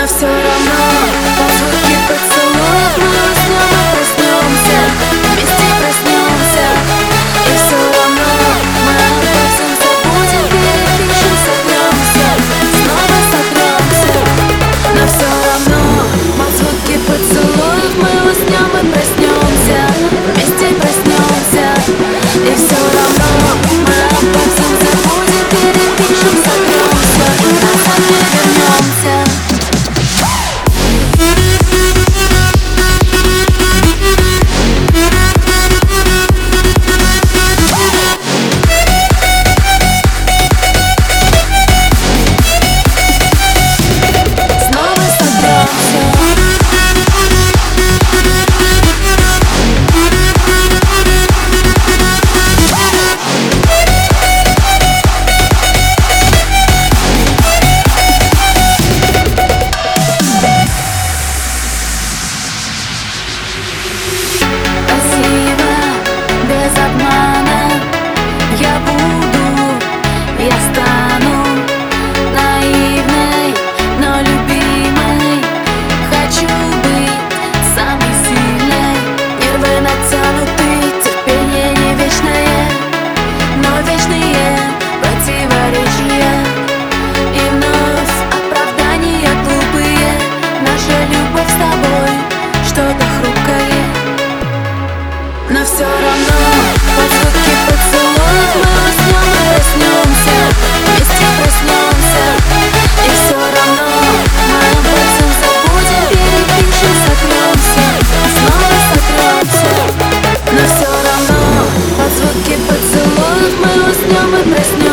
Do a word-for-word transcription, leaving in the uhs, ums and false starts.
Но все равно по звуке поцелуев мы уснем и проснемся, вместе проснемся. И все равно мы обо всем забудем, перепишем, сотремся, снова сотремся. Но все равно по звуке поцелуев мы уснем и проснемся, вместе проснемся. И все равно мы обо всем забудем, перепишем, сотремся, и назад не вернемся. Я буду, я стану наивной, но любимой. Хочу быть самой сильной. Нервы натянуты, терпение не вечное, но вечные противоречия. И вновь оправдания глупые. Наша любовь с тобой что-то хрупкое. Но все равно по звуке поцелуев мы уснем и проснемся, вместе проснемся. И все равно мы обо всем забудем, перепишем, сотремся, снова сотремся. Но все равно по звуке поцелуев мы уснем и проснемся.